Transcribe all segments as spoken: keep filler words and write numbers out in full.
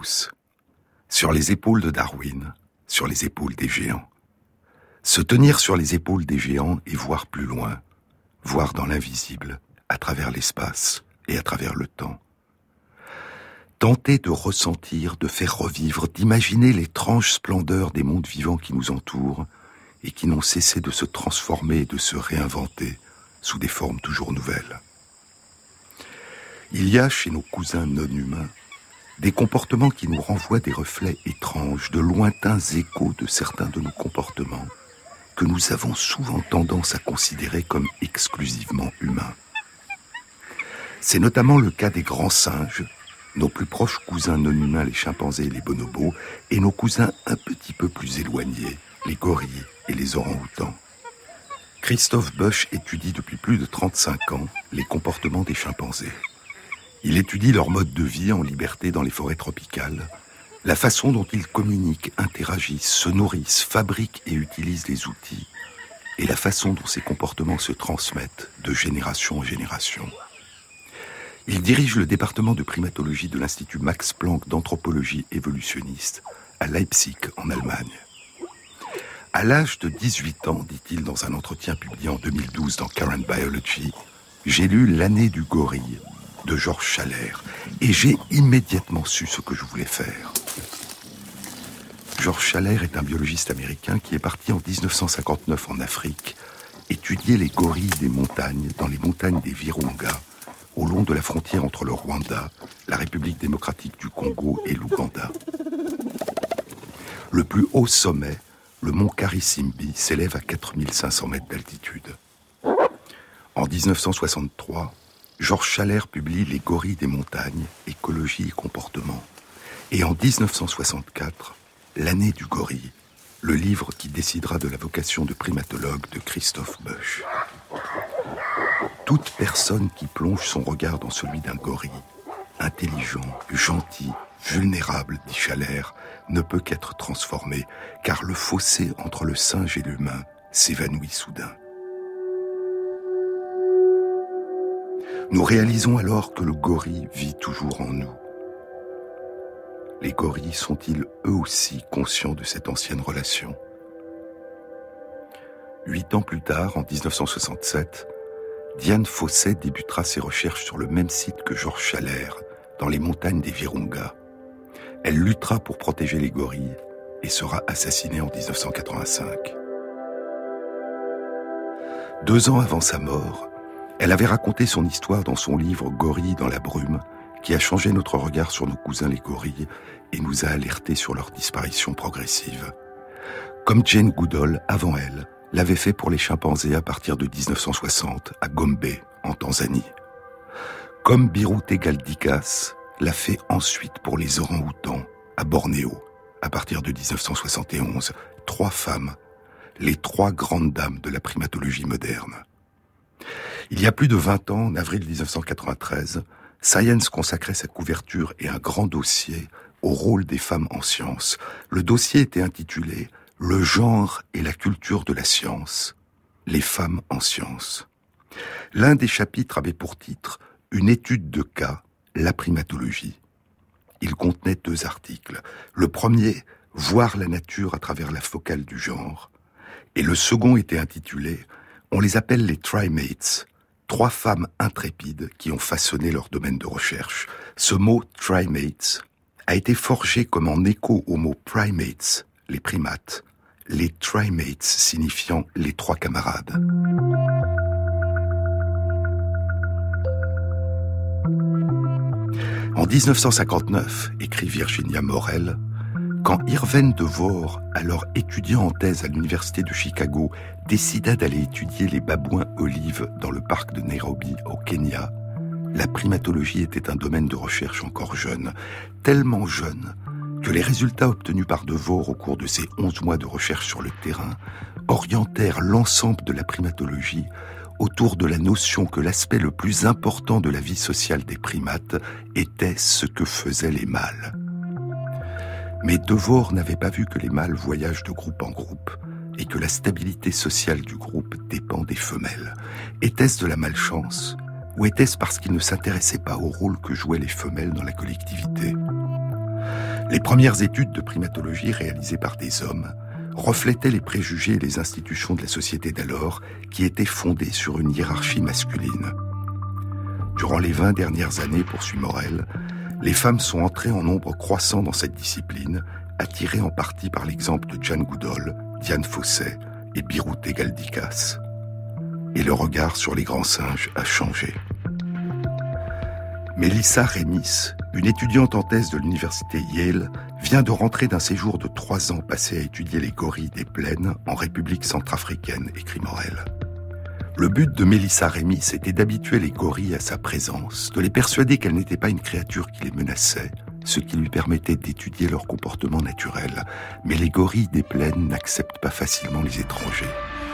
tous, sur les épaules de Darwin, sur les épaules des géants. Se tenir sur les épaules des géants et voir plus loin, voir dans l'invisible, à travers l'espace et à travers le temps. Tenter de ressentir, de faire revivre, d'imaginer l'étrange splendeur des mondes vivants qui nous entourent et qui n'ont cessé de se transformer et de se réinventer sous des formes toujours nouvelles. Il y a chez nos cousins non humains des comportements qui nous renvoient des reflets étranges, de lointains échos de certains de nos comportements que nous avons souvent tendance à considérer comme exclusivement humains. C'est notamment le cas des grands singes, nos plus proches cousins non humains, les chimpanzés et les bonobos, et nos cousins un petit peu plus éloignés, les gorilles et les orang-outans. Christophe Bush étudie depuis plus de trente-cinq ans les comportements des chimpanzés. Il étudie leur mode de vie en liberté dans les forêts tropicales, la façon dont ils communiquent, interagissent, se nourrissent, fabriquent et utilisent les outils, et la façon dont ces comportements se transmettent de génération en génération. Il dirige le département de primatologie de l'Institut Max Planck d'anthropologie évolutionniste à Leipzig, en Allemagne. À l'âge de dix-huit ans, dit-il dans un entretien publié en deux mille douze dans Current Biology, j'ai lu L'année du gorille de Georges Schaller et j'ai immédiatement su ce que je voulais faire. Georges Schaller est un biologiste américain qui est parti en dix-neuf cent cinquante-neuf en Afrique étudier les gorilles des montagnes dans les montagnes des Virunga, au long de la frontière entre le Rwanda, la République démocratique du Congo et l'Ouganda. Le plus haut sommet, le mont Karisimbi, s'élève à quatre mille cinq cents mètres d'altitude. En dix-neuf cent soixante-trois, Georges Schaller publie Les gorilles des montagnes, écologie et comportement. Et en dix-neuf cent soixante-quatre, L'année du gorille, le livre qui décidera de la vocation de primatologue de Christophe Bush. Toute personne qui plonge son regard dans celui d'un gorille, intelligent, gentil, vulnérable, dit Schaller, ne peut qu'être transformée, car le fossé entre le singe et l'humain s'évanouit soudain. Nous réalisons alors que le gorille vit toujours en nous. Les gorilles sont-ils eux aussi conscients de cette ancienne relation ? Huit ans plus tard, en dix-neuf cent soixante-sept, Diane Fossey débutera ses recherches sur le même site que Georges Schaller, dans les montagnes des Virunga. Elle luttera pour protéger les gorilles et sera assassinée en dix-neuf cent quatre-vingt-cinq. Deux ans avant sa mort, elle avait raconté son histoire dans son livre « Gorilles dans la brume », qui a changé notre regard sur nos cousins les gorilles et nous a alertés sur leur disparition progressive. Comme Jane Goodall, avant elle, l'avait fait pour les chimpanzés à partir de dix-neuf cent soixante à Gombe, en Tanzanie. Comme Birute Galdikas l'a fait ensuite pour les orang-outans à Bornéo, à partir de dix-neuf cent soixante et onze, trois femmes, les trois grandes dames de la primatologie moderne. Il y a plus de vingt ans, en avril dix-neuf cent quatre-vingt-treize, Science consacrait sa couverture et un grand dossier au rôle des femmes en sciences. Le dossier était intitulé « Le genre et la culture de la science, les femmes en sciences ». L'un des chapitres avait pour titre « Une étude de cas, la primatologie ». Il contenait deux articles. Le premier, « Voir la nature à travers la focale du genre ». Et le second était intitulé « On les appelle les trimates ». Trois femmes intrépides qui ont façonné leur domaine de recherche. Ce mot « trimates » a été forgé comme en écho au mot « primates », les primates, les trimates signifiant « les trois camarades ». En dix-neuf cent cinquante-neuf, écrit Virginia Morel, quand Irvine Devore, alors étudiant en thèse à l'université de Chicago, décida d'aller étudier les babouins olives dans le parc de Nairobi, au Kenya, la primatologie était un domaine de recherche encore jeune, tellement jeune que les résultats obtenus par Devore au cours de ses onze mois de recherche sur le terrain orientèrent l'ensemble de la primatologie autour de la notion que l'aspect le plus important de la vie sociale des primates était ce que faisaient les mâles. Mais Devore n'avait pas vu que les mâles voyagent de groupe en groupe et que la stabilité sociale du groupe dépend des femelles. Était-ce de la malchance ou était-ce parce qu'il ne s'intéressait pas au rôle que jouaient les femelles dans la collectivité ? Les premières études de primatologie réalisées par des hommes reflétaient les préjugés et les institutions de la société d'alors qui étaient fondées sur une hiérarchie masculine. Durant les vingt dernières années, poursuit Morel, les femmes sont entrées en nombre croissant dans cette discipline, attirées en partie par l'exemple de Jane Goodall, Dian Fossey et Birutė Galdikas. Et le regard sur les grands singes a changé. Melissa Remis, une étudiante en thèse de l'université Yale, vient de rentrer d'un séjour de trois ans passé à étudier les gorilles des plaines en République centrafricaine, écrit Morel. Le but de Melissa Remis était d'habituer les gorilles à sa présence, de les persuader qu'elle n'était pas une créature qui les menaçait, ce qui lui permettait d'étudier leur comportement naturel. Mais les gorilles des plaines n'acceptent pas facilement les étrangers.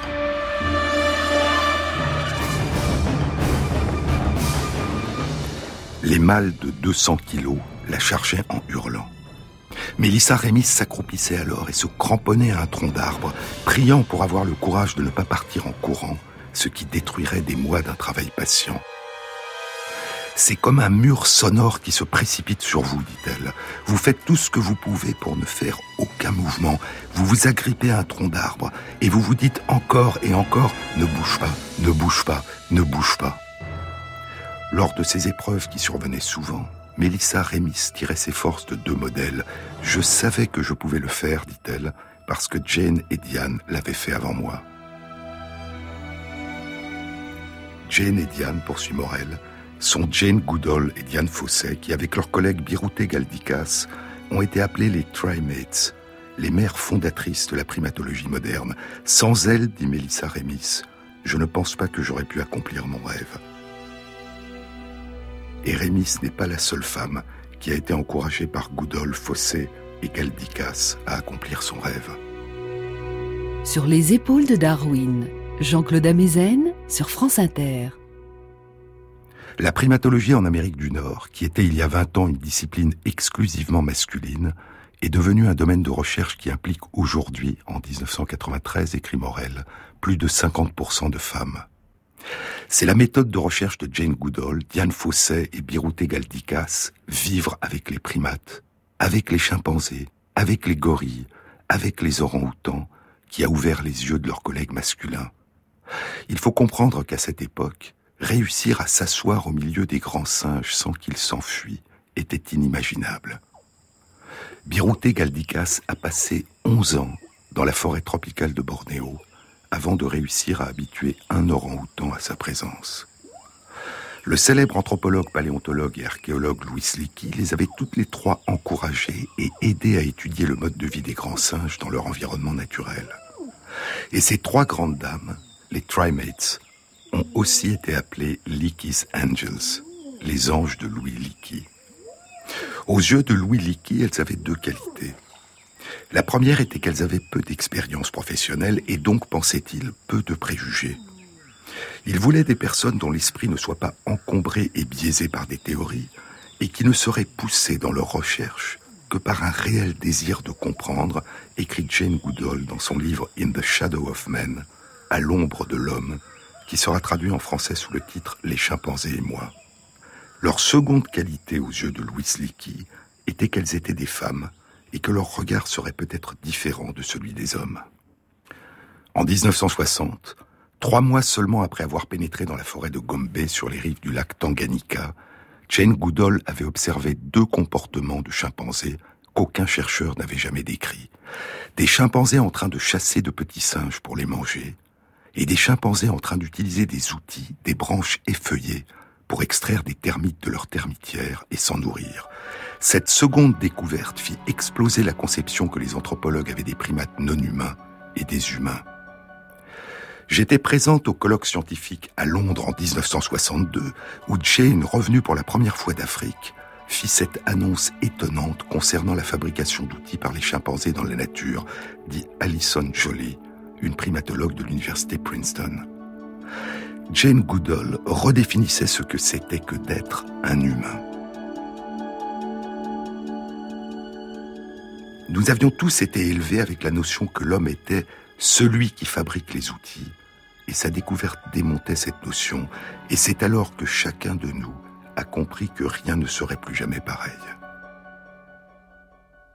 Les mâles de deux cents kilos la chargeaient en hurlant. Melissa Remis s'accroupissait alors et se cramponnait à un tronc d'arbre, priant pour avoir le courage de ne pas partir en courant, ce qui détruirait des mois d'un travail patient. « C'est comme un mur sonore qui se précipite sur vous, dit-elle. Vous faites tout ce que vous pouvez pour ne faire aucun mouvement. Vous vous agrippez à un tronc d'arbre et vous vous dites encore et encore « ne bouge pas, ne bouge pas, ne bouge pas ». Lors de ces épreuves qui survenaient souvent, Melissa Remis tirait ses forces de deux modèles. « Je savais que je pouvais le faire, dit-elle, parce que Jane et Dian l'avaient fait avant moi. » Jane et Dian, poursuit Morel, sont Jane Goodall et Dian Fossey qui, avec leurs collègues Birutė Galdikas, ont été appelées les Trimates, les mères fondatrices de la primatologie moderne. Sans elles, dit Melissa Remis, je ne pense pas que j'aurais pu accomplir mon rêve. Et Remis n'est pas la seule femme qui a été encouragée par Goodall, Fossey et Galdikas à accomplir son rêve. Sur les épaules de Darwin, Jean-Claude Amezen sur France Inter. La primatologie en Amérique du Nord, qui était il y a vingt ans une discipline exclusivement masculine, est devenue un domaine de recherche qui implique aujourd'hui, en dix-neuf cent quatre-vingt-treize, écrit Morel, plus de cinquante pour cent de femmes. C'est la méthode de recherche de Jane Goodall, Dian Fossey et Birutė Galdikas, vivre avec les primates, avec les chimpanzés, avec les gorilles, avec les orang-outans, qui a ouvert les yeux de leurs collègues masculins. Il faut comprendre qu'à cette époque, réussir à s'asseoir au milieu des grands singes sans qu'ils s'enfuient était inimaginable. Birutė Galdikas a passé onze ans dans la forêt tropicale de Bornéo avant de réussir à habituer un orang-outan à sa présence. Le célèbre anthropologue, paléontologue et archéologue Louis Leakey les avait toutes les trois encouragés et aidés à étudier le mode de vie des grands singes dans leur environnement naturel. Et ces trois grandes dames, les Trimates, ont aussi été appelées Leakey's Angels, les anges de Louis Leakey. Aux yeux de Louis Leakey, elles avaient deux qualités. La première était qu'elles avaient peu d'expérience professionnelle et donc, pensait-il, peu de préjugés. Il voulait des personnes dont l'esprit ne soit pas encombré et biaisé par des théories et qui ne seraient poussées dans leurs recherches que par un réel désir de comprendre, écrit Jane Goodall dans son livre « In the Shadow of Men », à l'ombre de l'homme, qui sera traduit en français sous le titre « Les chimpanzés et moi ». Leur seconde qualité aux yeux de Louis Leakey était qu'elles étaient des femmes et que leur regard serait peut-être différent de celui des hommes. En dix-neuf cent soixante, trois mois seulement après avoir pénétré dans la forêt de Gombe sur les rives du lac Tanganyika, Jane Goodall avait observé deux comportements de chimpanzés qu'aucun chercheur n'avait jamais décrits. Des chimpanzés en train de chasser de petits singes pour les manger, et des chimpanzés en train d'utiliser des outils, des branches effeuillées, pour extraire des termites de leur termitière et s'en nourrir. Cette seconde découverte fit exploser la conception que les anthropologues avaient des primates non humains et des humains. J'étais présente au colloque scientifique à Londres en dix-neuf cent soixante-deux, où Jane, revenue pour la première fois d'Afrique, fit cette annonce étonnante concernant la fabrication d'outils par les chimpanzés dans la nature, dit Alison Jolly, une primatologue de l'université Princeton. Jane Goodall redéfinissait ce que c'était que d'être un humain. Nous avions tous été élevés avec la notion que l'homme était celui qui fabrique les outils, et sa découverte démontait cette notion, et c'est alors que chacun de nous a compris que rien ne serait plus jamais pareil.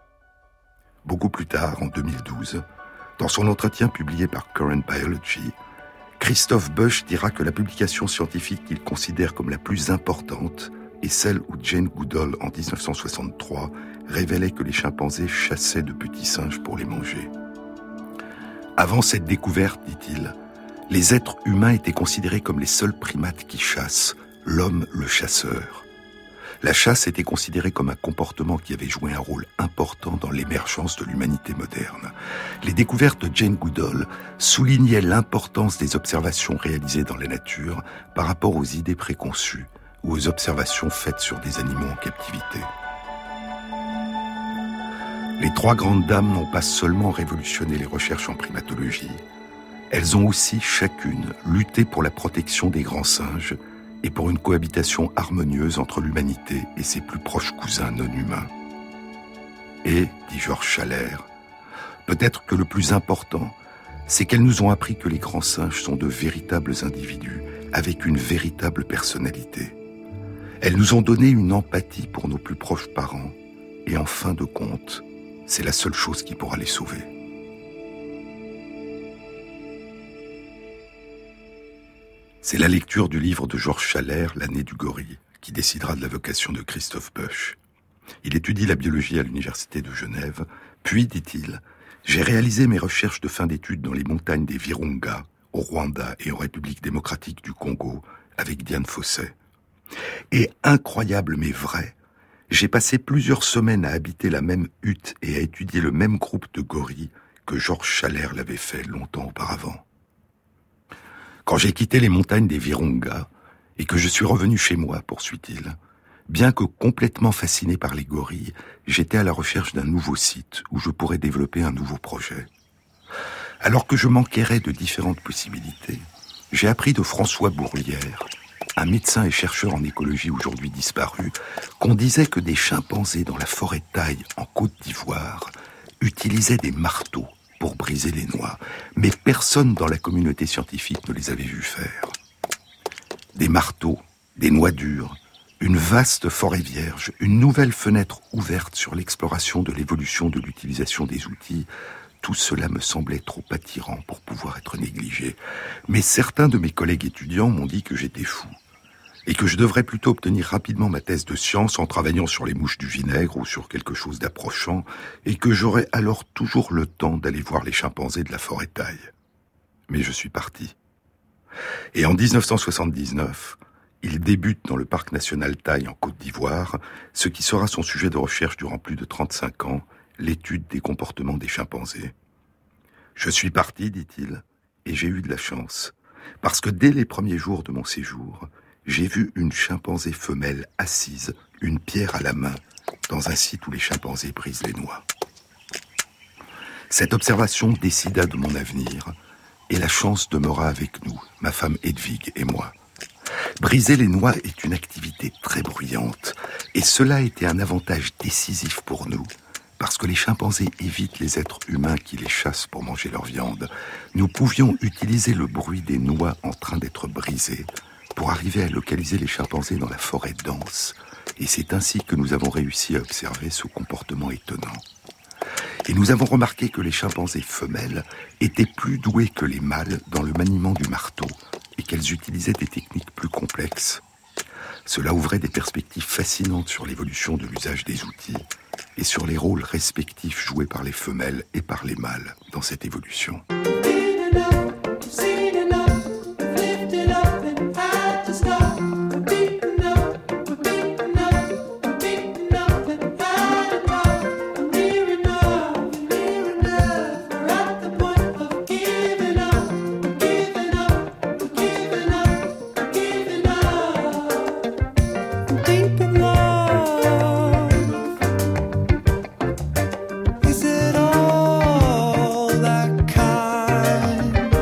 Beaucoup plus tard, en deux mille douze, dans son entretien publié par Current Biology, Christophe Bush dira que la publication scientifique qu'il considère comme la plus importante est celle où Jane Goodall, en dix-neuf cent soixante-trois, révélait que les chimpanzés chassaient de petits singes pour les manger. Avant cette découverte, dit-il, les êtres humains étaient considérés comme les seuls primates qui chassent, l'homme le chasseur. La chasse était considérée comme un comportement qui avait joué un rôle important dans l'émergence de l'humanité moderne. Les découvertes de Jane Goodall soulignaient l'importance des observations réalisées dans la nature par rapport aux idées préconçues ou aux observations faites sur des animaux en captivité. Les trois grandes dames n'ont pas seulement révolutionné les recherches en primatologie, elles ont aussi chacune lutté pour la protection des grands singes et pour une cohabitation harmonieuse entre l'humanité et ses plus proches cousins non humains. Et, dit Georges Chalair, peut-être que le plus important, c'est qu'elles nous ont appris que les grands singes sont de véritables individus avec une véritable personnalité. Elles nous ont donné une empathie pour nos plus proches parents et en fin de compte, c'est la seule chose qui pourra les sauver. C'est la lecture du livre de Georges Chalair, L'année du gorille, qui décidera de la vocation de Christophe Bush. Il étudie la biologie à l'université de Genève, puis, dit-il, j'ai réalisé mes recherches de fin d'études dans les montagnes des Virunga, au Rwanda et en République démocratique du Congo, avec Diane Fossey. Et incroyable mais vrai, j'ai passé plusieurs semaines à habiter la même hutte et à étudier le même groupe de gorilles que Georges Chalair l'avait fait longtemps auparavant. Quand j'ai quitté les montagnes des Virunga et que je suis revenu chez moi, poursuit-il, bien que complètement fasciné par les gorilles, j'étais à la recherche d'un nouveau site où je pourrais développer un nouveau projet. Alors que je m'enquérais de différentes possibilités, j'ai appris de François Bourlière, un médecin et chercheur en écologie aujourd'hui disparu, qu'on disait que des chimpanzés dans la forêt de Taï, en Côte d'Ivoire, utilisaient des marteaux pour briser les noix, mais personne dans la communauté scientifique ne les avait vus faire. Des marteaux, des noix dures, une vaste forêt vierge, une nouvelle fenêtre ouverte sur l'exploration de l'évolution de l'utilisation des outils, tout cela me semblait trop attirant pour pouvoir être négligé. Mais certains de mes collègues étudiants m'ont dit que j'étais fou, et que je devrais plutôt obtenir rapidement ma thèse de science en travaillant sur les mouches du vinaigre ou sur quelque chose d'approchant, et que j'aurais alors toujours le temps d'aller voir les chimpanzés de la forêt Taï. Mais je suis parti. Et en dix-neuf cent soixante-dix-neuf, il débute dans le parc national Taï en Côte d'Ivoire, ce qui sera son sujet de recherche durant plus de trente-cinq ans, l'étude des comportements des chimpanzés. Je suis parti, dit-il, et j'ai eu de la chance, parce que dès les premiers jours de mon séjour, j'ai vu une chimpanzé femelle assise, une pierre à la main, dans un site où les chimpanzés brisent les noix. Cette observation décida de mon avenir, et la chance demeura avec nous, ma femme Hedwig et moi. Briser les noix est une activité très bruyante, et cela était un avantage décisif pour nous, parce que les chimpanzés évitent les êtres humains qui les chassent pour manger leur viande. Nous pouvions utiliser le bruit des noix en train d'être brisées pour arriver à localiser les chimpanzés dans la forêt dense, et c'est ainsi que nous avons réussi à observer ce comportement étonnant. Et nous avons remarqué que les chimpanzés femelles étaient plus douées que les mâles dans le maniement du marteau, et qu'elles utilisaient des techniques plus complexes. Cela ouvrait des perspectives fascinantes sur l'évolution de l'usage des outils, et sur les rôles respectifs joués par les femelles et par les mâles dans cette évolution. Is it all that kind?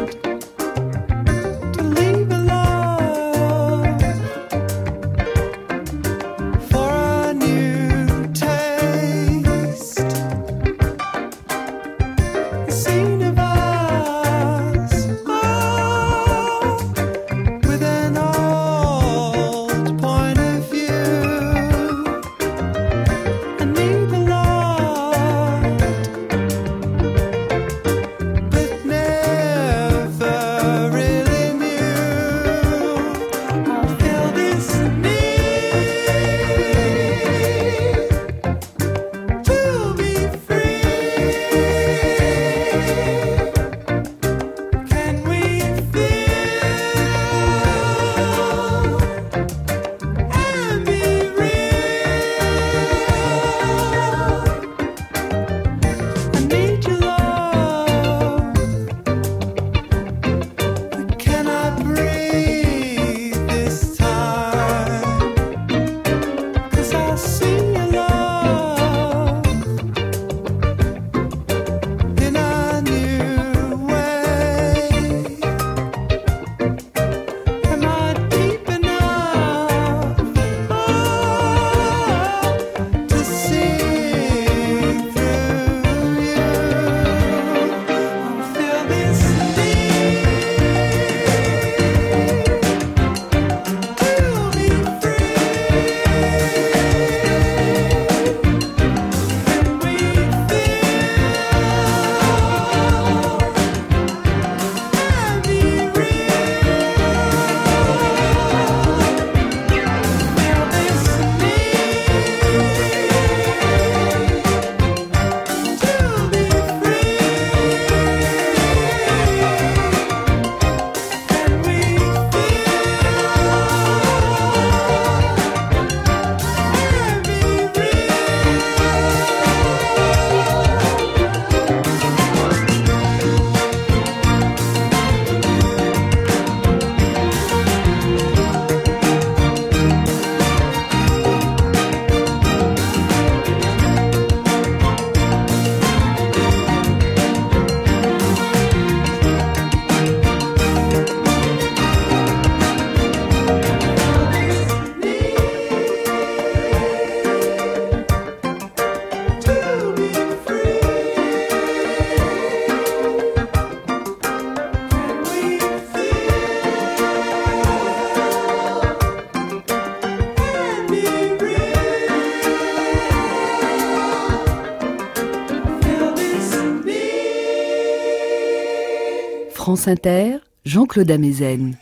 France Inter, Jean-Claude Amezen.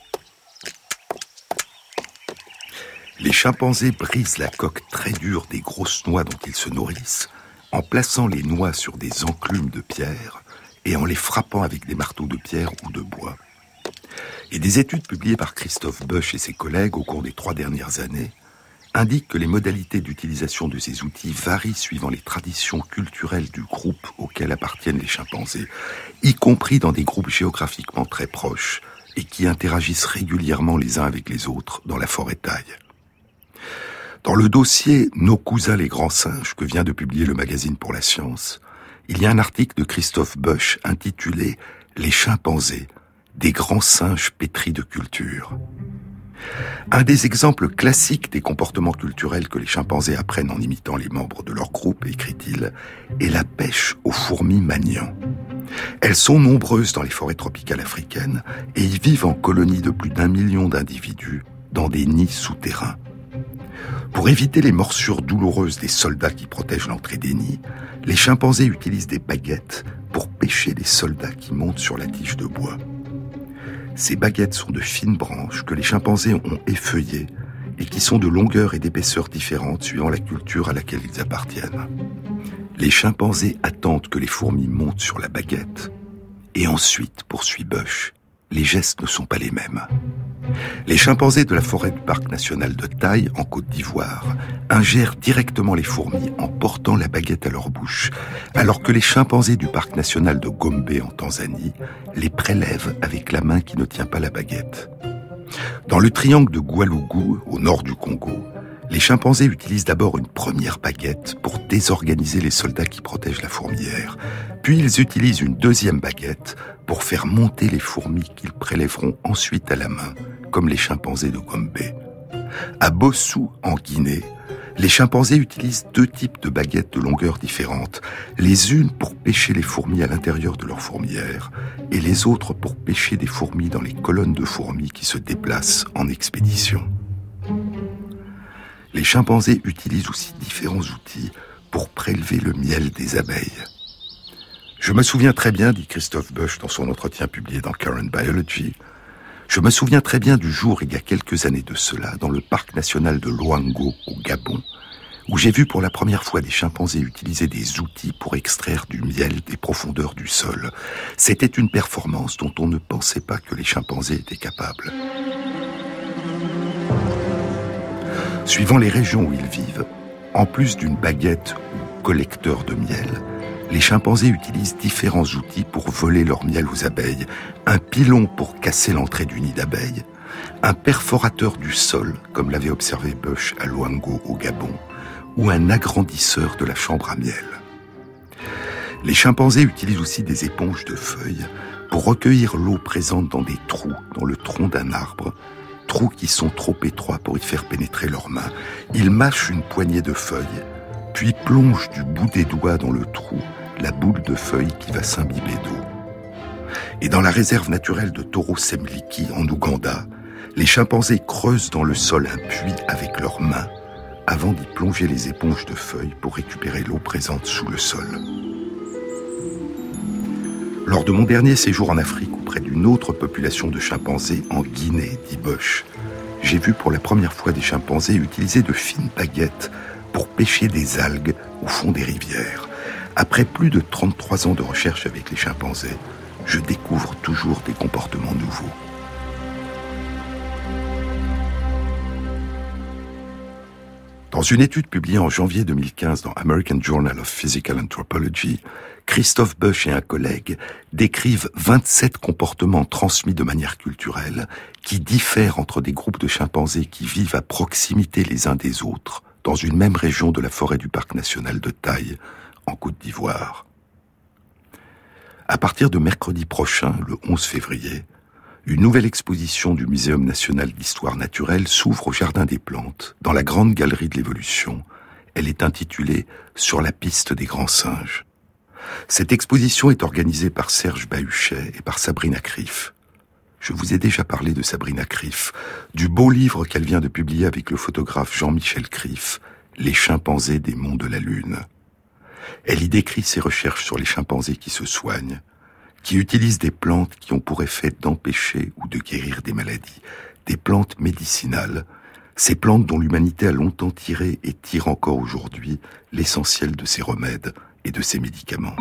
Les chimpanzés brisent la coque très dure des grosses noix dont ils se nourrissent en plaçant les noix sur des enclumes de pierre et en les frappant avec des marteaux de pierre ou de bois. Et des études publiées par Christophe Bush et ses collègues au cours des trois dernières années indiquent que les modalités d'utilisation de ces outils varient suivant les traditions culturelles du groupe auquel appartiennent les chimpanzés, y compris dans des groupes géographiquement très proches et qui interagissent régulièrement les uns avec les autres dans la forêt taille. Dans le dossier « Nos cousins les grands singes » que vient de publier le magazine Pour la Science, il y a un article de Christophe Bush intitulé « Les chimpanzés, des grands singes pétris de culture ». Un des exemples classiques des comportements culturels que les chimpanzés apprennent en imitant les membres de leur groupe, écrit-il, est la pêche aux fourmis manians. Elles sont nombreuses dans les forêts tropicales africaines et y vivent en colonies de plus d'un million d'individus dans des nids souterrains. Pour éviter les morsures douloureuses des soldats qui protègent l'entrée des nids, les chimpanzés utilisent des baguettes pour pêcher les soldats qui montent sur la tige de bois. Ces baguettes sont de fines branches que les chimpanzés ont effeuillées et qui sont de longueur et d'épaisseur différentes suivant la culture à laquelle ils appartiennent. Les chimpanzés attendent que les fourmis montent sur la baguette et ensuite, poursuit Bush, les gestes ne sont pas les mêmes. Les chimpanzés de la forêt du parc national de Taï, en Côte d'Ivoire, ingèrent directement les fourmis en portant la baguette à leur bouche, alors que les chimpanzés du parc national de Gombe, en Tanzanie, les prélèvent avec la main qui ne tient pas la baguette. Dans le triangle de Goualougou, au nord du Congo, les chimpanzés utilisent d'abord une première baguette pour désorganiser les soldats qui protègent la fourmilière. Puis ils utilisent une deuxième baguette pour faire monter les fourmis qu'ils prélèveront ensuite à la main, comme les chimpanzés de Gombe. À Bossou, en Guinée, les chimpanzés utilisent deux types de baguettes de longueur différentes, les unes pour pêcher les fourmis à l'intérieur de leur fourmilière et les autres pour pêcher des fourmis dans les colonnes de fourmis qui se déplacent en expédition. Les chimpanzés utilisent aussi différents outils pour prélever le miel des abeilles. Je me souviens très bien, dit Christophe Bush dans son entretien publié dans Current Biology, je me souviens très bien du jour, il y a quelques années de cela, dans le parc national de Loango, au Gabon, où j'ai vu pour la première fois des chimpanzés utiliser des outils pour extraire du miel des profondeurs du sol. C'était une performance dont on ne pensait pas que les chimpanzés étaient capables. Suivant les régions où ils vivent, en plus d'une baguette ou collecteur de miel, les chimpanzés utilisent différents outils pour voler leur miel aux abeilles. Un pilon pour casser l'entrée du nid d'abeilles, un perforateur du sol, comme l'avait observé Bush à Loango au Gabon, ou un agrandisseur de la chambre à miel. Les chimpanzés utilisent aussi des éponges de feuilles pour recueillir l'eau présente dans des trous dans le tronc d'un arbre, trous qui sont trop étroits pour y faire pénétrer leurs mains. Ils mâchent une poignée de feuilles, puis plongent du bout des doigts dans le trou la boule de feuilles qui va s'imbiber d'eau. Et dans la réserve naturelle de Toro Semliki, en Ouganda, les chimpanzés creusent dans le sol un puits avec leurs mains avant d'y plonger les éponges de feuilles pour récupérer l'eau présente sous le sol. Lors de mon dernier séjour en Afrique auprès d'une autre population de chimpanzés en Guinée, dit Bush, j'ai vu pour la première fois des chimpanzés utiliser de fines baguettes pour pêcher des algues au fond des rivières. Après plus de trente-trois ans de recherche avec les chimpanzés, je découvre toujours des comportements nouveaux. Dans une étude publiée en janvier deux mille quinze dans American Journal of Physical Anthropology, Christophe Bush et un collègue décrivent vingt-sept comportements transmis de manière culturelle qui diffèrent entre des groupes de chimpanzés qui vivent à proximité les uns des autres dans une même région de la forêt du parc national de Taï, en Côte d'Ivoire. À partir de mercredi prochain, le onze février, une nouvelle exposition du Muséum national d'histoire naturelle s'ouvre au Jardin des plantes, dans la grande galerie de l'évolution. Elle est intitulée « Sur la piste des grands singes ». Cette exposition est organisée par Serge Bahuchet et par Sabrina Krief. Je vous ai déjà parlé de Sabrina Krief, du beau livre qu'elle vient de publier avec le photographe Jean-Michel Krief, « Les chimpanzés des monts de la Lune ». Elle y décrit ses recherches sur les chimpanzés qui se soignent, qui utilisent des plantes qui ont pour effet d'empêcher ou de guérir des maladies, des plantes médicinales, ces plantes dont l'humanité a longtemps tiré et tire encore aujourd'hui l'essentiel de ses remèdes et de ses médicaments.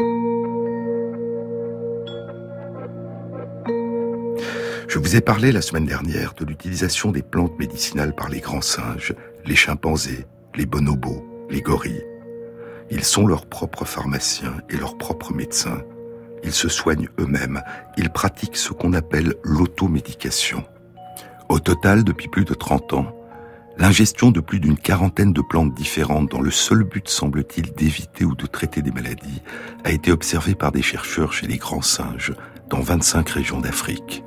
Je vous ai parlé la semaine dernière de l'utilisation des plantes médicinales par les grands singes, les chimpanzés, les bonobos, les gorilles. Ils sont leurs propres pharmaciens et leurs propres médecins. Ils se soignent eux-mêmes. Ils pratiquent ce qu'on appelle l'automédication. Au total, depuis plus de trente ans, l'ingestion de plus d'une quarantaine de plantes différentes dans le seul but, semble-t-il, d'éviter ou de traiter des maladies a été observée par des chercheurs chez les grands singes dans vingt-cinq régions d'Afrique.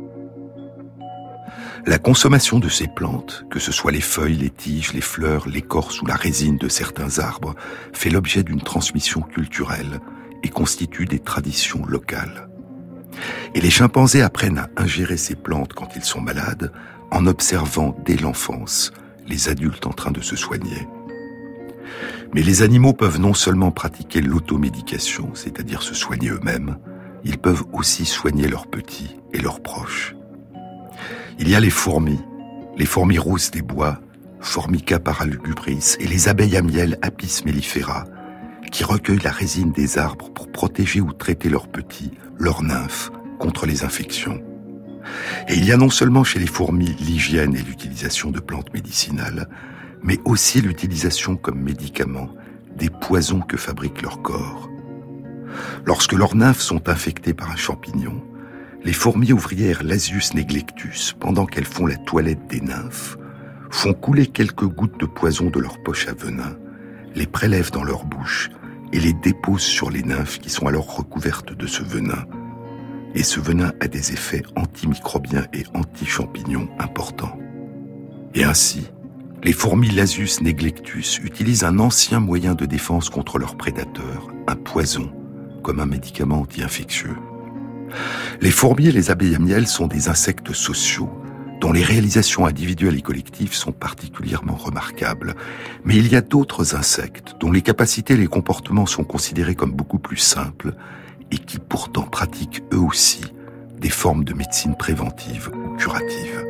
La consommation de ces plantes, que ce soit les feuilles, les tiges, les fleurs, l'écorce ou la résine de certains arbres, fait l'objet d'une transmission culturelle et constitue des traditions locales. Et les chimpanzés apprennent à ingérer ces plantes quand ils sont malades, en observant dès l'enfance les adultes en train de se soigner. Mais les animaux peuvent non seulement pratiquer l'automédication, c'est-à-dire se soigner eux-mêmes, ils peuvent aussi soigner leurs petits et leurs proches. Il y a les fourmis, les fourmis rousses des bois, Formica paralubris, et les abeilles à miel Apis mellifera, qui recueillent la résine des arbres pour protéger ou traiter leurs petits, leurs nymphes, contre les infections. Et il y a non seulement chez les fourmis l'hygiène et l'utilisation de plantes médicinales, mais aussi l'utilisation comme médicament des poisons que fabrique leur corps. Lorsque leurs nymphes sont infectées par un champignon, les fourmis ouvrières Lasius neglectus, pendant qu'elles font la toilette des nymphes, font couler quelques gouttes de poison de leur poche à venin, les prélèvent dans leur bouche et les déposent sur les nymphes qui sont alors recouvertes de ce venin. Et ce venin a des effets antimicrobiens et anti-champignons importants. Et ainsi, les fourmis Lasius neglectus utilisent un ancien moyen de défense contre leurs prédateurs, un poison, comme un médicament anti-infectieux. Les fourmis et les abeilles à miel sont des insectes sociaux, dont les réalisations individuelles et collectives sont particulièrement remarquables. Mais il y a d'autres insectes dont les capacités et les comportements sont considérés comme beaucoup plus simples et qui pourtant pratiquent eux aussi des formes de médecine préventive ou curative.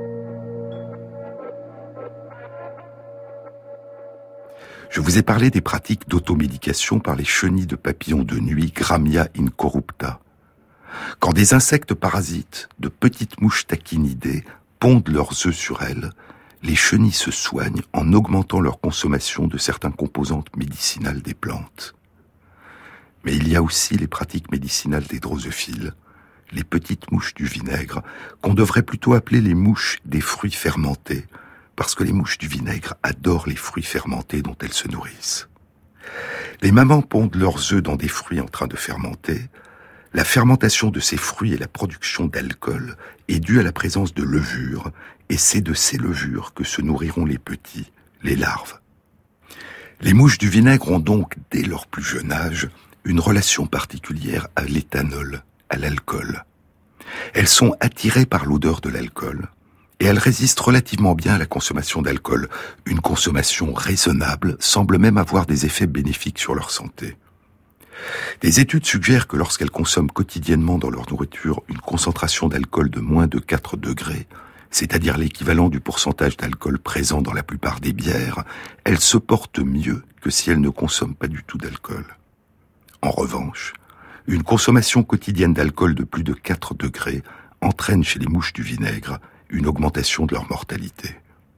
Je vous ai parlé des pratiques d'automédication par les chenilles de papillons de nuit Gramia incorrupta. Quand des insectes parasites, de petites mouches taquinidées, pondent leurs œufs sur elles, les chenilles se soignent en augmentant leur consommation de certaines composantes médicinales des plantes. Mais il y a aussi les pratiques médicinales des drosophiles, les petites mouches du vinaigre, qu'on devrait plutôt appeler les mouches des fruits fermentés, parce que les mouches du vinaigre adorent les fruits fermentés dont elles se nourrissent. Les mamans pondent leurs œufs dans des fruits en train de fermenter. La fermentation de ces fruits et la production d'alcool est due à la présence de levures, et c'est de ces levures que se nourriront les petits, les larves. Les mouches du vinaigre ont donc, dès leur plus jeune âge, une relation particulière à l'éthanol, à l'alcool. Elles sont attirées par l'odeur de l'alcool, et elles résistent relativement bien à la consommation d'alcool. Une consommation raisonnable semble même avoir des effets bénéfiques sur leur santé. Des études suggèrent que lorsqu'elles consomment quotidiennement dans leur nourriture une concentration d'alcool de moins de quatre degrés, c'est-à-dire l'équivalent du pourcentage d'alcool présent dans la plupart des bières, elles se portent mieux que si elles ne consomment pas du tout d'alcool. En revanche, une consommation quotidienne d'alcool de plus de quatre degrés entraîne chez les mouches du vinaigre une augmentation de leur mortalité.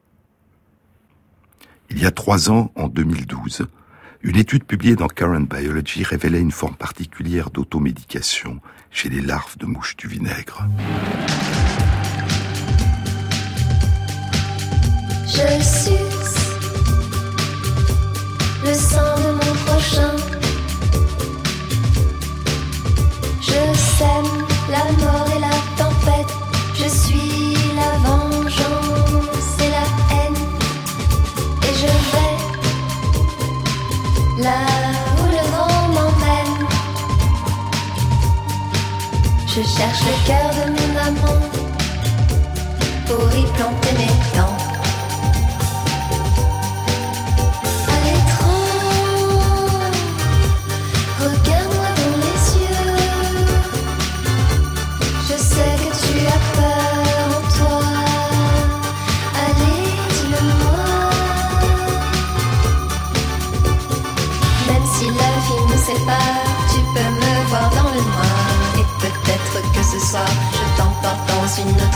Il y a trois ans, en deux mille douze, une étude publiée dans Current Biology révélait une forme particulière d'automédication chez les larves de mouches du vinaigre. Je suce le sang de mon prochain. Je sème la mort et la tempête. Je suis la vengeance et la haine. Et je vais là où le vent m'emmène. Je cherche le cœur de mon amant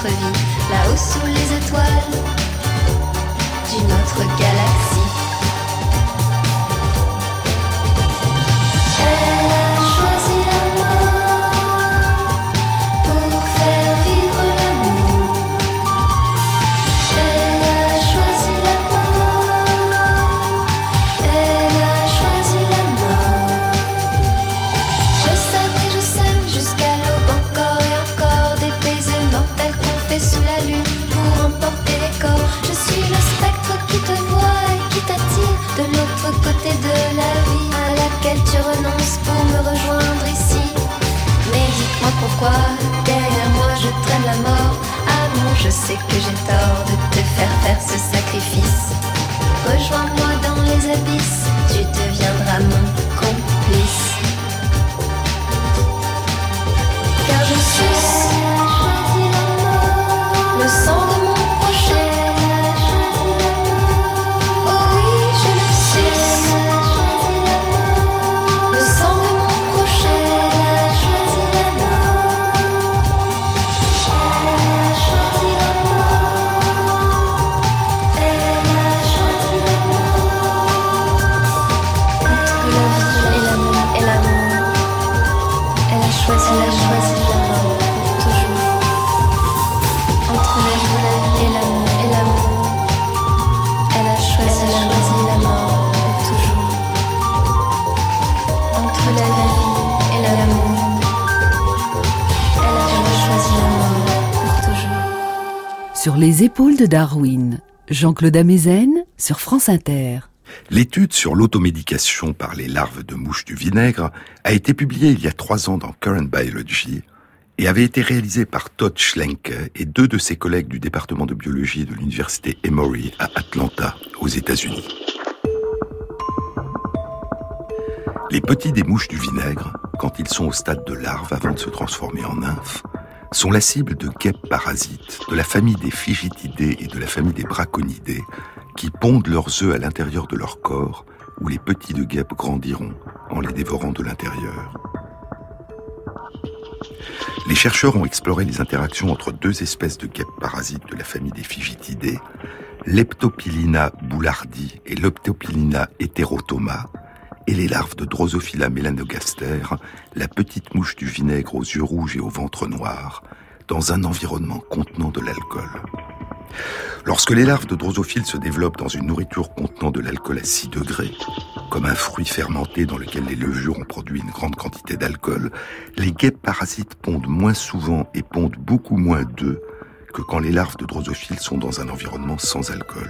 notre vie, là-haut sous les étoiles d'une autre galaxie. Elle a choisi la mort pour faire vivre l'amour. Elle a choisi la mort. Elle a choisi la mort. Je sème et je sème jusqu'à l'aube, encore et encore des baisers mortels qu'on fait sous la lune pour emporter les corps. Je suis le spectre qui te voit et qui t'attire de l'autre côté de la vie à laquelle tu renonces pour me rejoindre ici. Mais dites-moi pourquoi derrière moi je traîne la mort. Ah non, je sais que j'ai tort de te faire faire ce sacrifice. Rejoins-moi dans les abysses, tu deviendras mon complice. Car je suis le sang de mon prochain. Oh oui, je le suis. Le sang de mon prochain. Elle a choisi la mort. Elle a choisi la mort. Elle a choisi la mort. Entre la vie et l'amour et l'amour, elle a choisi, elle a choisi la mort pour toujours. Entre la vie et l'amour et l'amour, elle a choisi, elle a choisi la mort pour toujours. Entre la vie et l'amour, elle a choisi la mort pour toujours. Sur les épaules de Darwin, Jean-Claude Amezen sur France Inter. L'étude sur l'automédication par les larves de mouches du vinaigre a été publiée il y a trois ans dans Current Biology et avait été réalisée par Todd Schlenke et deux de ses collègues du département de biologie de l'université Emory à Atlanta, aux États-Unis. Les petits des mouches du vinaigre, quand ils sont au stade de larve avant de se transformer en nymphes, sont la cible de guêpes parasites de la famille des Figitidés et de la famille des Braconidés qui pondent leurs œufs à l'intérieur de leur corps où les petits de guêpes grandiront en les dévorant de l'intérieur. Les chercheurs ont exploré les interactions entre deux espèces de guêpes parasites de la famille des Figitidés, Leptopilina boulardi et Leptopilina heterotoma, et les larves de Drosophila melanogaster, la petite mouche du vinaigre aux yeux rouges et au ventre noir, dans un environnement contenant de l'alcool. Lorsque les larves de drosophile se développent dans une nourriture contenant de l'alcool à six degrés, comme un fruit fermenté dans lequel les levures ont produit une grande quantité d'alcool, les guêpes parasites pondent moins souvent et pondent beaucoup moins d'œufs que quand les larves de drosophile sont dans un environnement sans alcool.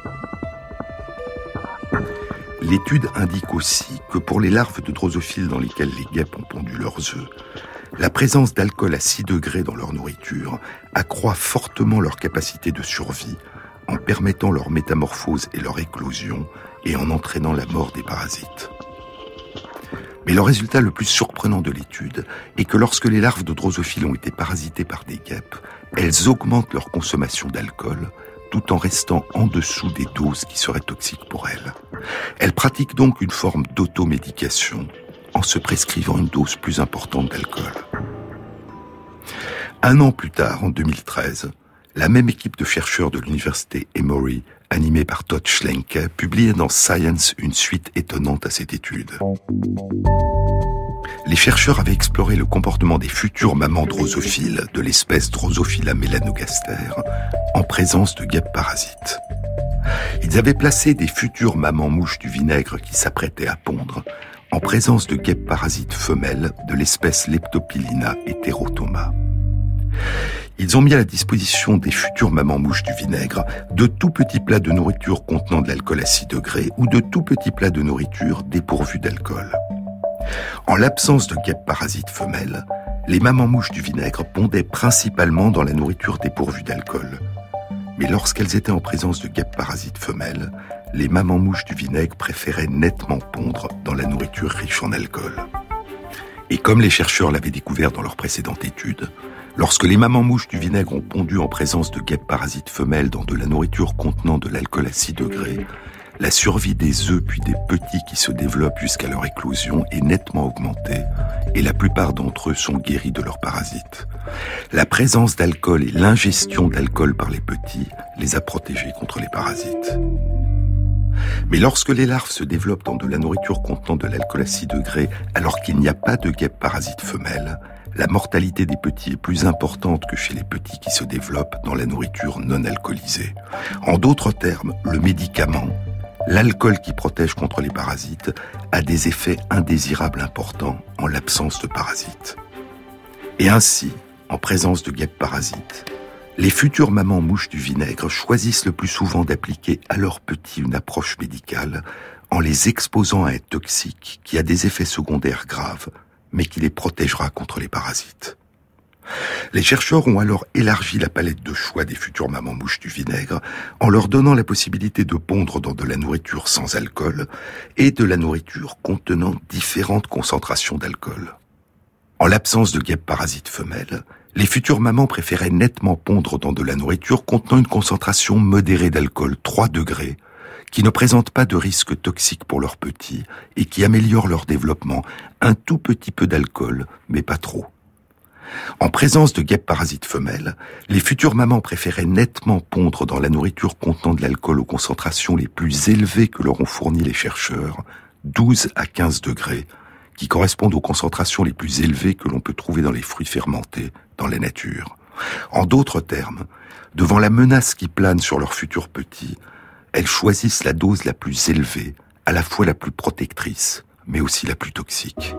L'étude indique aussi que pour les larves de drosophile dans lesquelles les guêpes ont pondu leurs œufs, la présence d'alcool à six degrés dans leur nourriture accroît fortement leur capacité de survie en permettant leur métamorphose et leur éclosion et en entraînant la mort des parasites. Mais le résultat le plus surprenant de l'étude est que lorsque les larves de drosophile ont été parasitées par des guêpes, elles augmentent leur consommation d'alcool tout en restant en dessous des doses qui seraient toxiques pour elles. Elles pratiquent donc une forme d'automédication en se prescrivant une dose plus importante d'alcool. Un an plus tard, en deux mille treize, la même équipe de chercheurs de l'université Emory, animée par Todd Schlenke, publiait dans Science une suite étonnante à cette étude. Les chercheurs avaient exploré le comportement des futures mamans drosophiles de l'espèce Drosophila melanogaster en présence de guêpes parasites. Ils avaient placé des futures mamans mouches du vinaigre qui s'apprêtaient à pondre en présence de guêpes parasites femelles de l'espèce Leptopilina heterotoma. Ils ont mis à la disposition des futures mamans mouches du vinaigre de tout petits plats de nourriture contenant de l'alcool à six degrés ou de tout petits plats de nourriture dépourvus d'alcool. En l'absence de guêpes parasites femelles, les mamans mouches du vinaigre pondaient principalement dans la nourriture dépourvue d'alcool. Mais lorsqu'elles étaient en présence de guêpes parasites femelles, les mamans mouches du vinaigre préféraient nettement pondre dans la nourriture riche en alcool. Et comme les chercheurs l'avaient découvert dans leur précédente étude, lorsque les mamans mouches du vinaigre ont pondu en présence de guêpes parasites femelles dans de la nourriture contenant de l'alcool à six degrés, la survie des œufs puis des petits qui se développent jusqu'à leur éclosion est nettement augmentée et la plupart d'entre eux sont guéris de leurs parasites. La présence d'alcool et l'ingestion d'alcool par les petits les a protégés contre les parasites. Mais lorsque les larves se développent dans de la nourriture contenant de l'alcool à six degrés alors qu'il n'y a pas de guêpes parasites femelles, la mortalité des petits est plus importante que chez les petits qui se développent dans la nourriture non alcoolisée. En d'autres termes, le médicament, l'alcool qui protège contre les parasites, a des effets indésirables importants en l'absence de parasites. Et ainsi, en présence de guêpes parasites, les futures mamans mouches du vinaigre choisissent le plus souvent d'appliquer à leurs petits une approche médicale en les exposant à un toxique qui a des effets secondaires graves, mais qui les protégera contre les parasites. Les chercheurs ont alors élargi la palette de choix des futures mamans mouches du vinaigre en leur donnant la possibilité de pondre dans de la nourriture sans alcool et de la nourriture contenant différentes concentrations d'alcool. En l'absence de guêpes parasites femelles, les futures mamans préféraient nettement pondre dans de la nourriture contenant une concentration modérée d'alcool, trois degrés, qui ne présente pas de risque toxique pour leurs petits et qui améliore leur développement, un tout petit peu d'alcool, mais pas trop. En présence de guêpes parasites femelles, les futures mamans préféraient nettement pondre dans la nourriture contenant de l'alcool aux concentrations les plus élevées que leur ont fournies les chercheurs, douze à quinze degrés, qui correspondent aux concentrations les plus élevées que l'on peut trouver dans les fruits fermentés dans la nature. En d'autres termes, devant la menace qui plane sur leurs futurs petits, elles choisissent la dose la plus élevée, à la fois la plus protectrice, mais aussi la plus toxique.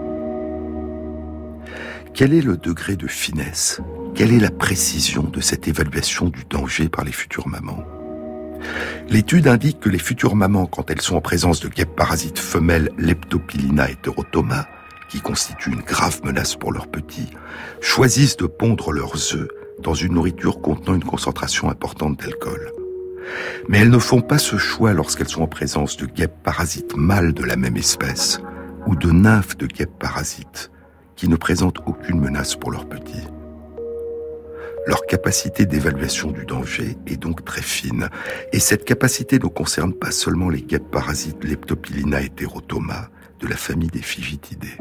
Quel est le degré de finesse, quelle est la précision de cette évaluation du danger par les futures mamans ? L'étude indique que les futures mamans, quand elles sont en présence de guêpes parasites femelles Leptopilina heterotoma, qui constituent une grave menace pour leurs petits, choisissent de pondre leurs œufs dans une nourriture contenant une concentration importante d'alcool. Mais elles ne font pas ce choix lorsqu'elles sont en présence de guêpes parasites mâles de la même espèce ou de nymphes de guêpes parasites qui ne présentent aucune menace pour leurs petits. Leur capacité d'évaluation du danger est donc très fine, et cette capacité ne concerne pas seulement les guêpes parasites Leptopilina heterotoma de la famille des Figitidés.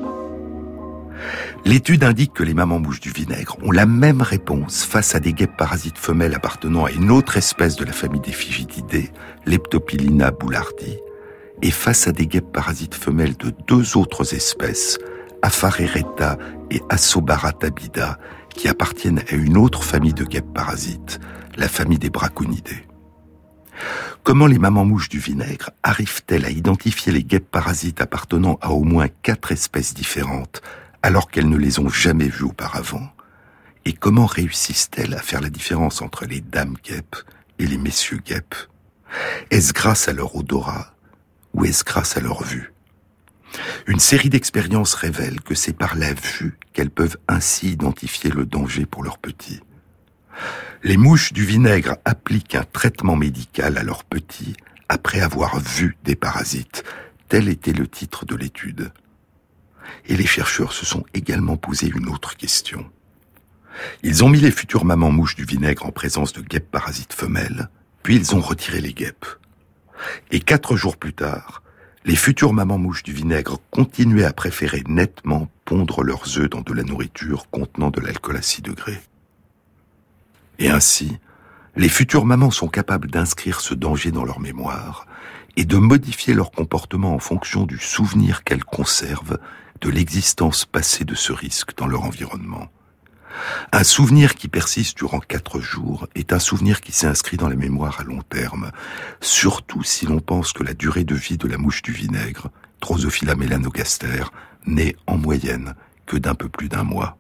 L'étude indique que les mamans mouches du vinaigre ont la même réponse face à des guêpes parasites femelles appartenant à une autre espèce de la famille des Figitidés, Leptopilina boulardii, et face à des guêpes parasites femelles de deux autres espèces, Apharereta et Assobarata-bida, qui appartiennent à une autre famille de guêpes parasites, la famille des Braconidés. Comment les mamans mouches du vinaigre arrivent-elles à identifier les guêpes parasites appartenant à au moins quatre espèces différentes alors qu'elles ne les ont jamais vues auparavant? Et comment réussissent-elles à faire la différence entre les dames guêpes et les messieurs guêpes? Est-ce grâce à leur odorat ou est-ce grâce à leur vue? Une série d'expériences révèle que c'est par la vue qu'elles peuvent ainsi identifier le danger pour leurs petits. Les mouches du vinaigre appliquent un traitement médical à leurs petits après avoir vu des parasites. Tel était le titre de l'étude. Et les chercheurs se sont également posé une autre question. Ils ont mis les futures mamans mouches du vinaigre en présence de guêpes parasites femelles, puis ils ont retiré les guêpes. Et quatre jours plus tard, les futures mamans mouches du vinaigre continuaient à préférer nettement pondre leurs œufs dans de la nourriture contenant de l'alcool à six degrés. Et ainsi, les futures mamans sont capables d'inscrire ce danger dans leur mémoire et de modifier leur comportement en fonction du souvenir qu'elles conservent de l'existence passée de ce risque dans leur environnement. Un souvenir qui persiste durant quatre jours est un souvenir qui s'est inscrit dans la mémoire à long terme, surtout si l'on pense que la durée de vie de la mouche du vinaigre, Drosophila melanogaster, n'est en moyenne que d'un peu plus d'un mois.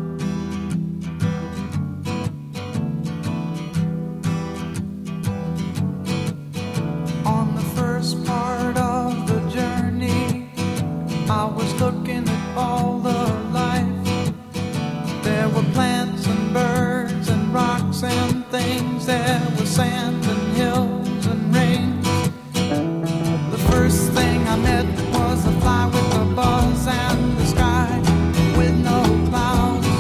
On the first part of the journey, I was looking at all the life. There were plants and birds and rocks and things. There was sand and hills and rain. The first thing I met was a fly with a buzz and the sky with no clouds.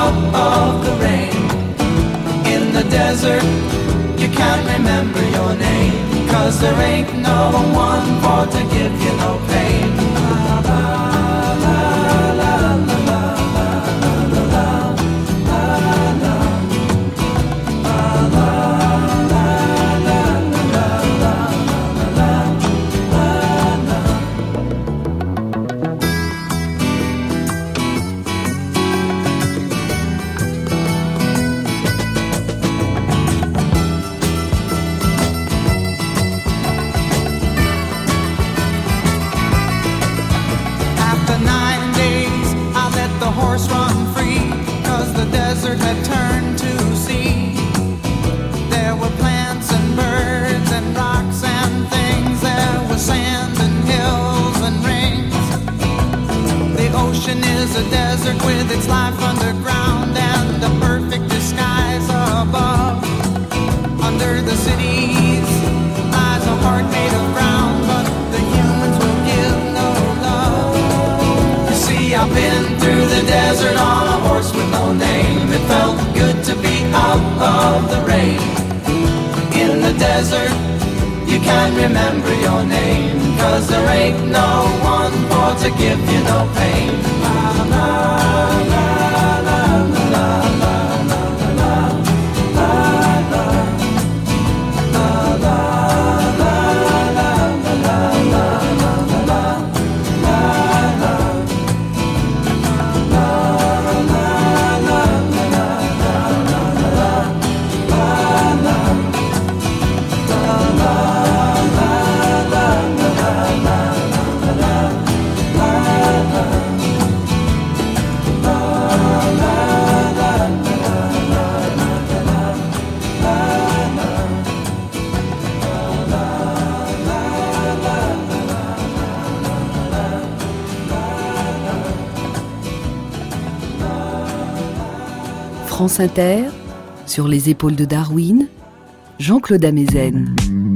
out of the rain. In the desert, you can't remember your name, 'cause there ain't no one for to give you no pain. La, la, la, la, la, la, la, la, la, run free, 'cause the desert had turned to sea. There were plants and birds and rocks and things. There was sand and hills and rings. The ocean is a desert with its life underground and a perfect disguise above. Under the cities lies a heart made of ground, but the humans will give no love. You see, I've been through the desert on a horse with no name. It felt good to be out of the rain. In the desert, you can't remember your name, 'cause there ain't no one for to give you no pain. La, la, la, la, la, la, la, la, la, la, la, la, France Inter, sur les épaules de Darwin, Jean-Claude Amezen.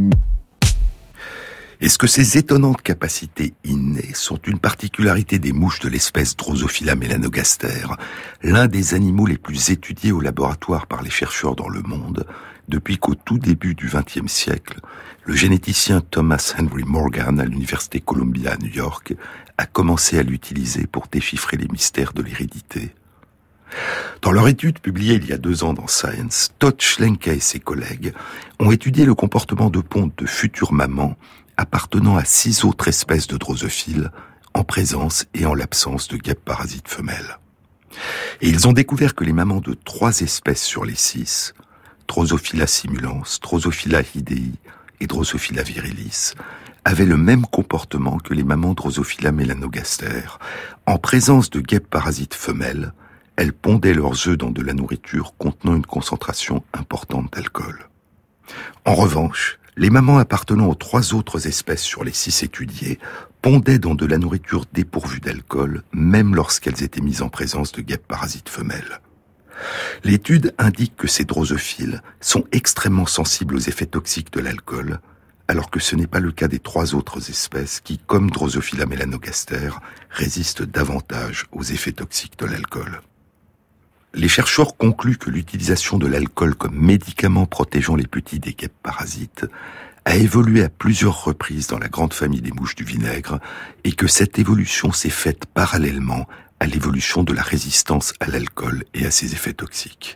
Est-ce que ces étonnantes capacités innées sont une particularité des mouches de l'espèce Drosophila melanogaster, l'un des animaux les plus étudiés au laboratoire par les chercheurs dans le monde, depuis qu'au tout début du vingtième siècle, le généticien Thomas Henry Morgan à l'université Columbia à New York a commencé à l'utiliser pour déchiffrer les mystères de l'hérédité? Dans leur étude publiée il y a deux ans dans Science, Todd Schlenke et ses collègues ont étudié le comportement de ponte de futures mamans appartenant à six autres espèces de drosophiles, en présence et en l'absence de guêpes parasites femelles. Et ils ont découvert que les mamans de trois espèces sur les six, Drosophila simulans, Drosophila hidei et Drosophila virilis, avaient le même comportement que les mamans Drosophila melanogaster. En présence de guêpes parasites femelles, elles pondaient leurs œufs dans de la nourriture contenant une concentration importante d'alcool. En revanche, les mamans appartenant aux trois autres espèces sur les six étudiées pondaient dans de la nourriture dépourvue d'alcool, même lorsqu'elles étaient mises en présence de guêpes parasites femelles. L'étude indique que ces drosophiles sont extrêmement sensibles aux effets toxiques de l'alcool, alors que ce n'est pas le cas des trois autres espèces qui, comme Drosophila melanogaster, résistent davantage aux effets toxiques de l'alcool. Les chercheurs concluent que l'utilisation de l'alcool comme médicament protégeant les petits des guêpes parasites a évolué à plusieurs reprises dans la grande famille des mouches du vinaigre et que cette évolution s'est faite parallèlement à l'évolution de la résistance à l'alcool et à ses effets toxiques.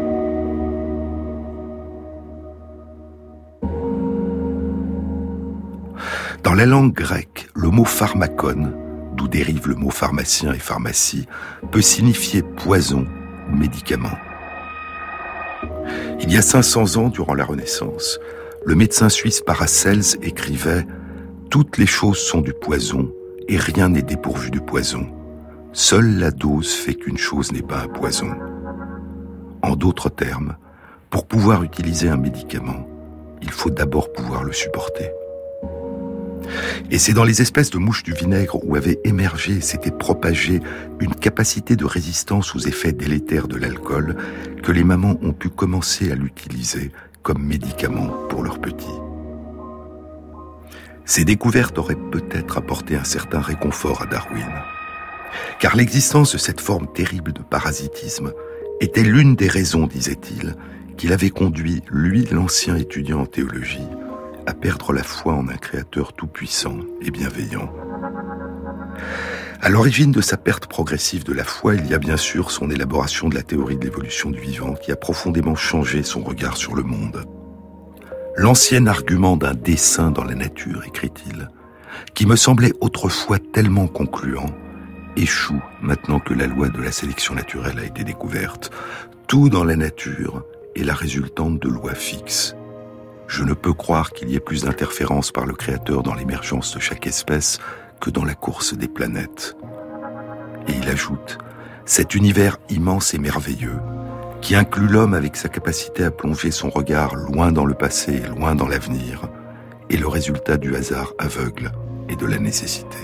Dans la langue grecque, le mot pharmakon, d'où dérive le mot pharmacien et pharmacie, peut signifier poison ou médicament. Il y a cinq cents ans, durant la Renaissance, le médecin suisse Paracelse écrivait « Toutes les choses sont du poison et rien n'est dépourvu de poison. Seule la dose fait qu'une chose n'est pas un poison. » En d'autres termes, pour pouvoir utiliser un médicament, il faut d'abord pouvoir le supporter. Et c'est dans les espèces de mouches du vinaigre où avait émergé et s'était propagée une capacité de résistance aux effets délétères de l'alcool que les mamans ont pu commencer à l'utiliser comme médicament pour leurs petits. Ces découvertes auraient peut-être apporté un certain réconfort à Darwin, car l'existence de cette forme terrible de parasitisme était l'une des raisons, disait-il, qu'il avait conduit, lui, l'ancien étudiant en théologie, à perdre la foi en un créateur tout-puissant et bienveillant. À l'origine de sa perte progressive de la foi, il y a bien sûr son élaboration de la théorie de l'évolution du vivant qui a profondément changé son regard sur le monde. L'ancien argument d'un dessein dans la nature, écrit-il, qui me semblait autrefois tellement concluant, échoue maintenant que la loi de la sélection naturelle a été découverte. Tout dans la nature est la résultante de lois fixes. Je ne peux croire qu'il y ait plus d'interférences par le Créateur dans l'émergence de chaque espèce que dans la course des planètes. Et il ajoute, cet univers immense et merveilleux, qui inclut l'homme avec sa capacité à plonger son regard loin dans le passé et loin dans l'avenir, est le résultat du hasard aveugle et de la nécessité.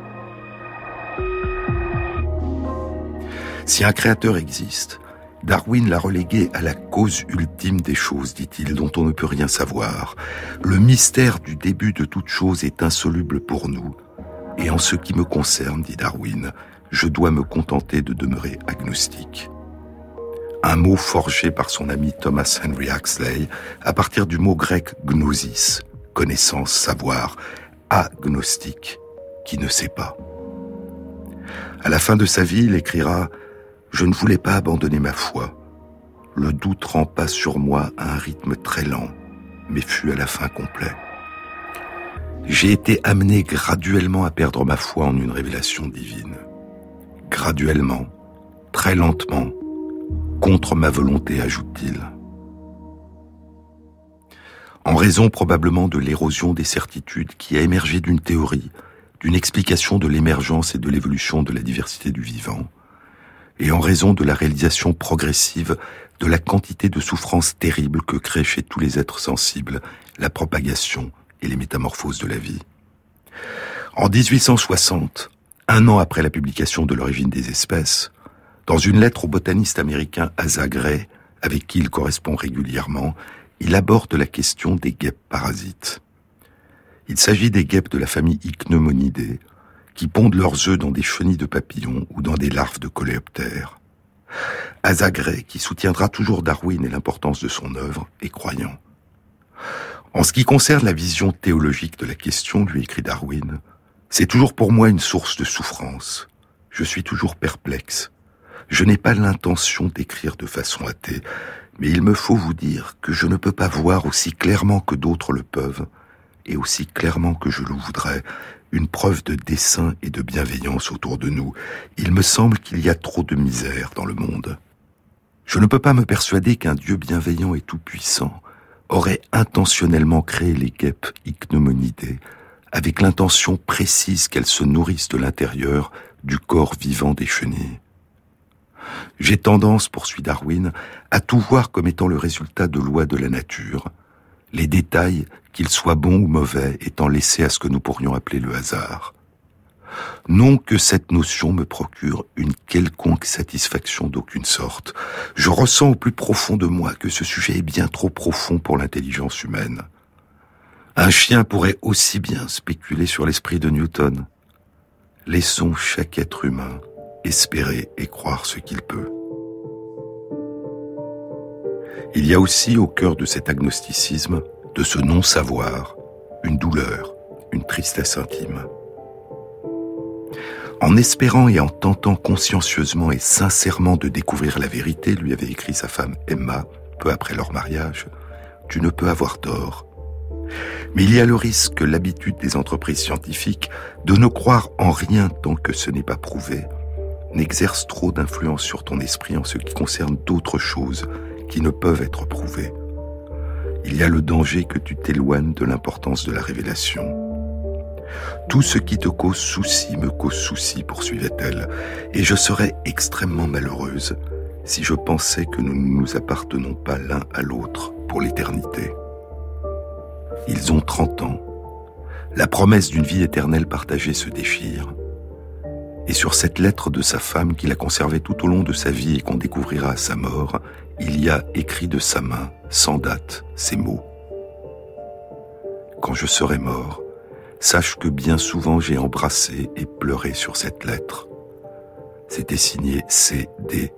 Si un créateur existe, Darwin l'a relégué à la cause ultime des choses, dit-il, dont on ne peut rien savoir. Le mystère du début de toute chose est insoluble pour nous. Et en ce qui me concerne, dit Darwin, je dois me contenter de demeurer agnostique. Un mot forgé par son ami Thomas Henry Huxley, à partir du mot grec gnosis, connaissance, savoir, agnostique, qui ne sait pas. À la fin de sa vie, il écrira « Je ne voulais pas abandonner ma foi. Le doute rampa sur moi à un rythme très lent, mais fut à la fin complet. J'ai été amené graduellement à perdre ma foi en une révélation divine. Graduellement, très lentement, contre ma volonté, ajoute-t-il. En raison probablement de l'érosion des certitudes qui a émergé d'une théorie, d'une explication de l'émergence et de l'évolution de la diversité du vivant, et en raison de la réalisation progressive de la quantité de souffrances terribles que crée chez tous les êtres sensibles la propagation et les métamorphoses de la vie. En dix-huit cent soixante, un an après la publication de l'origine des espèces, dans une lettre au botaniste américain Asa Gray, avec qui il correspond régulièrement, il aborde la question des guêpes parasites. Il s'agit des guêpes de la famille Ichneumonidae, qui pondent leurs œufs dans des chenilles de papillons ou dans des larves de coléoptères. Asa Gray, qui soutiendra toujours Darwin et l'importance de son œuvre, est croyant. En ce qui concerne la vision théologique de la question, lui écrit Darwin, c'est toujours pour moi une source de souffrance. Je suis toujours perplexe. Je n'ai pas l'intention d'écrire de façon athée, mais il me faut vous dire que je ne peux pas voir aussi clairement que d'autres le peuvent, et aussi clairement que je le voudrais, une preuve de dessein et de bienveillance autour de nous. Il me semble qu'il y a trop de misère dans le monde. Je ne peux pas me persuader qu'un Dieu bienveillant et tout-puissant aurait intentionnellement créé les guêpes Ichneumonidae avec l'intention précise qu'elles se nourrissent de l'intérieur du corps vivant des chenilles. J'ai tendance, poursuit Darwin, à tout voir comme étant le résultat de lois de la nature, les détails, qu'ils soient bons ou mauvais, étant laissés à ce que nous pourrions appeler le hasard. Non que cette notion me procure une quelconque satisfaction d'aucune sorte. Je ressens au plus profond de moi que ce sujet est bien trop profond pour l'intelligence humaine. Un chien pourrait aussi bien spéculer sur l'esprit de Newton. Laissons chaque être humain espérer et croire ce qu'il peut. Il y a aussi au cœur de cet agnosticisme, de ce non-savoir, une douleur, une tristesse intime. En espérant et en tentant consciencieusement et sincèrement de découvrir la vérité, lui avait écrit sa femme Emma, peu après leur mariage, tu ne peux avoir tort. Mais il y a le risque que l'habitude des entreprises scientifiques de ne croire en rien tant que ce n'est pas prouvé n'exerce trop d'influence sur ton esprit en ce qui concerne d'autres choses qui ne peuvent être prouvées. Il y a le danger que tu t'éloignes de l'importance de la révélation. Tout ce qui te cause souci me cause souci, poursuivait-elle, et je serais extrêmement malheureuse si je pensais que nous ne nous appartenons pas l'un à l'autre pour l'éternité. Ils ont trente ans. La promesse d'une vie éternelle partagée se déchire. Et sur cette lettre de sa femme qu'il a conservée tout au long de sa vie et qu'on découvrira à sa mort, il y a écrit de sa main, sans date, ces mots. Quand je serai mort, sache que bien souvent j'ai embrassé et pleuré sur cette lettre. C'était signé C D,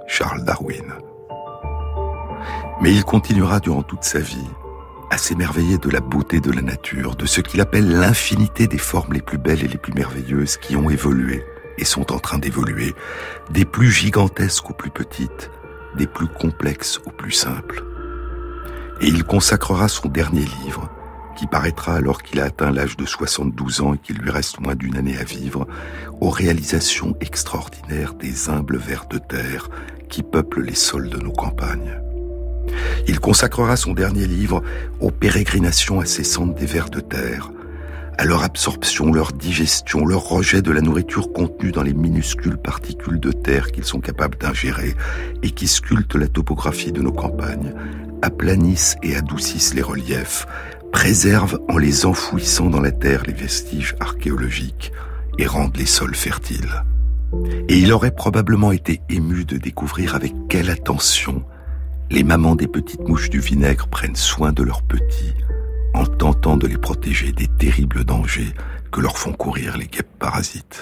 Charles Darwin. Mais il continuera durant toute sa vie à s'émerveiller de la beauté de la nature, de ce qu'il appelle l'infinité des formes les plus belles et les plus merveilleuses qui ont évolué et sont en train d'évoluer, des plus gigantesques aux plus petites, des plus complexes aux plus simples. Et il consacrera son dernier livre, qui paraîtra alors qu'il a atteint l'âge de soixante-douze ans et qu'il lui reste moins d'une année à vivre, aux réalisations extraordinaires des humbles vers de terre qui peuplent les sols de nos campagnes. Il consacrera son dernier livre aux pérégrinations incessantes des vers de terre, à leur absorption, leur digestion, leur rejet de la nourriture contenue dans les minuscules particules de terre qu'ils sont capables d'ingérer et qui sculptent la topographie de nos campagnes, aplanissent et adoucissent les reliefs, préservent en les enfouissant dans la terre les vestiges archéologiques et rendent les sols fertiles. Et il aurait probablement été ému de découvrir avec quelle attention les mamans des petites mouches du vinaigre prennent soin de leurs petits en tentant de les protéger des terribles dangers que leur font courir les guêpes parasites.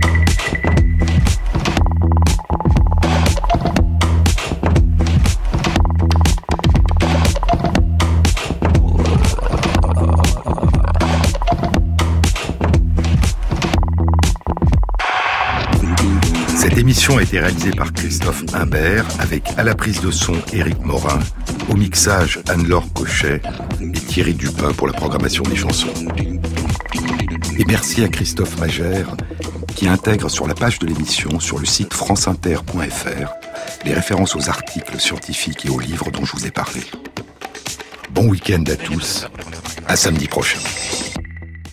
Cette émission a été réalisée par Christophe Imbert, avec à la prise de son Éric Morin, au mixage Anne-Laure Cochet et Thierry Dupin pour la programmation des chansons. Et merci à Christophe Magère, qui intègre sur la page de l'émission, sur le site franceinter point f r, les références aux articles scientifiques et aux livres dont je vous ai parlé. Bon week-end à tous, à samedi prochain.